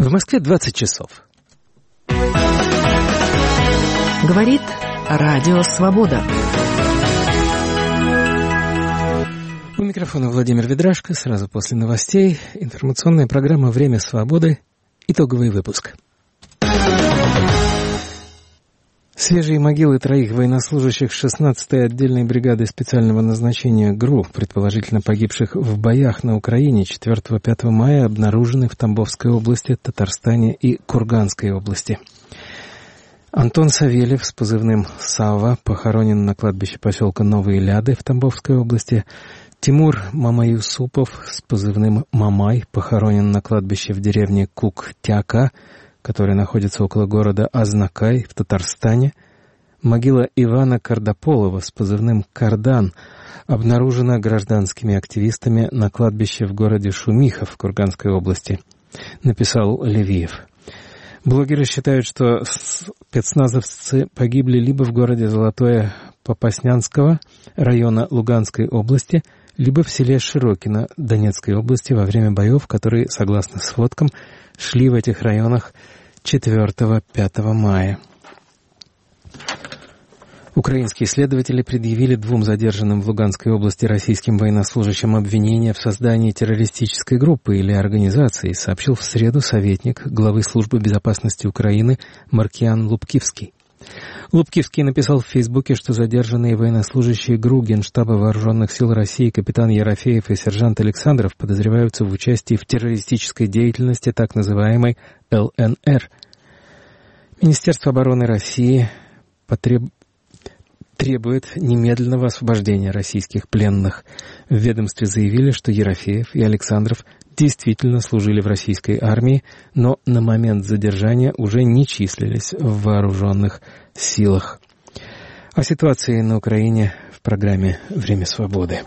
В Москве 20 часов. Говорит Радио Свобода. У микрофона Владимир Ведрашко. Сразу после новостей информационная программа «Время свободы». Итоговый выпуск. Свежие могилы троих военнослужащих 16-й отдельной бригады специального назначения ГРУ, предположительно погибших в боях на Украине 4-5 мая, обнаружены в Тамбовской области, Татарстане и Курганской области. Антон Савельев с позывным «Сава» похоронен на кладбище поселка Новые Ляды в Тамбовской области. Тимур Мамаюсупов с позывным «Мамай» похоронен на кладбище в деревне Куктяка, которая находится около города Азнакай в Татарстане. Могила Ивана Кардаполова с позывным «Кардан» обнаружена гражданскими активистами на кладбище в городе Шумихов в Курганской области, написал Левиев. Блогеры считают, что спецназовцы погибли либо в городе Золотое Попаснянского района Луганской области, либо в селе Широкино Донецкой области во время боев, которые, согласно сводкам, шли в этих районах 4-5 мая. Украинские следователи предъявили двум задержанным в Луганской области российским военнослужащим обвинения в создании террористической группы или организации, сообщил в среду советник главы Службы безопасности Украины Маркиан Лубкивский. Лубкивский написал в Фейсбуке, что задержанные военнослужащие ГРУ Генштаба Вооруженных сил России капитан Ерофеев и сержант Александров подозреваются в участии в террористической деятельности так называемой ЛНР. Министерство обороны России требует немедленного освобождения российских пленных. В ведомстве заявили, что Ерофеев и Александров действительно служили в российской армии, но на момент задержания уже не числились в вооруженных силах. О ситуации на Украине в программе «Время свободы».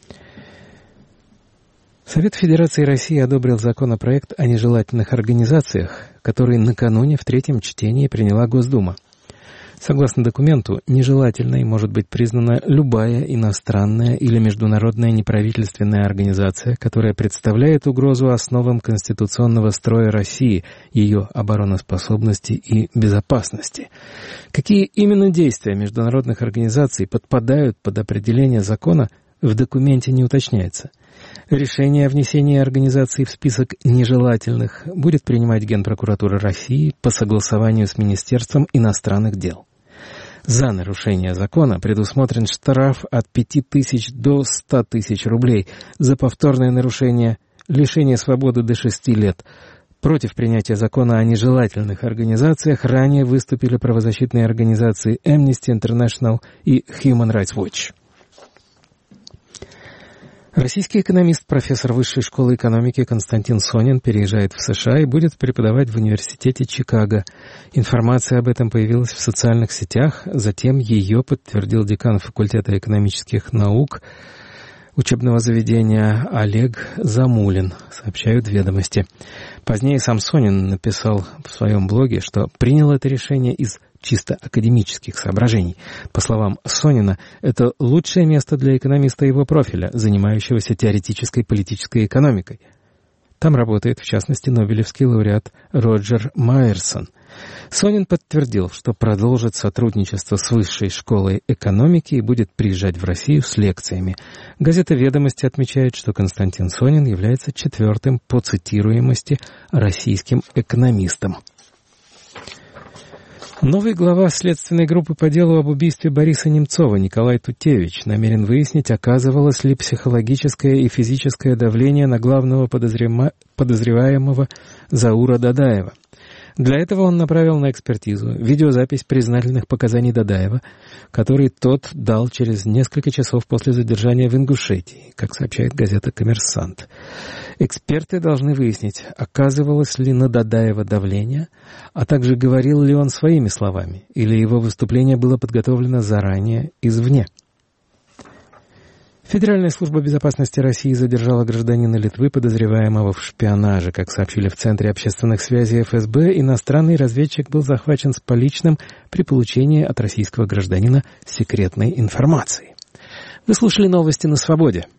Совет Федерации России одобрил законопроект о нежелательных организациях, который накануне в третьем чтении приняла Госдума. Согласно документу, нежелательной может быть признана любая иностранная или международная неправительственная организация, которая представляет угрозу основам конституционного строя России, ее обороноспособности и безопасности. Какие именно действия международных организаций подпадают под определение закона, в документе не уточняется. Решение о внесении организаций в список нежелательных будет принимать Генпрокуратура России по согласованию с Министерством иностранных дел. За нарушение закона предусмотрен штраф от 5000 до 100 тысяч рублей, за повторное нарушение лишение свободы до 6 лет. Против принятия закона о нежелательных организациях ранее выступили правозащитные организации Amnesty International и Human Rights Watch. Российский экономист, профессор Высшей школы экономики Константин Сонин переезжает в США и будет преподавать в университете Чикаго. Информация об этом появилась в социальных сетях, затем ее подтвердил декан факультета экономических наук учебного заведения Олег Замулин, сообщают «Ведомости». Позднее сам Сонин написал в своем блоге, что принял это решение из чисто академических соображений. По словам Сонина, это лучшее место для экономиста его профиля, занимающегося теоретической политической экономикой. Там работает, в частности, нобелевский лауреат Роджер Майерсон. Сонин подтвердил, что продолжит сотрудничество с Высшей школой экономики и будет приезжать в Россию с лекциями. Газета «Ведомости» отмечает, что Константин Сонин является 4-м по цитируемости российским экономистом. Новый глава следственной группы по делу об убийстве Бориса Немцова Николай Тутевич намерен выяснить, оказывалось ли психологическое и физическое давление на главного подозреваемого Заура Дадаева. Для этого он направил на экспертизу видеозапись признательных показаний Дадаева, который тот дал через несколько часов после задержания в Ингушетии, как сообщает газета «Коммерсант». Эксперты должны выяснить, оказывалось ли на Дадаева давление, а также говорил ли он своими словами, или его выступление было подготовлено заранее извне. Федеральная служба безопасности России задержала гражданина Литвы, подозреваемого в шпионаже. Как сообщили в Центре общественных связей ФСБ, иностранный разведчик был захвачен с поличным при получении от российского гражданина секретной информации. Вы слушали новости на Свободе.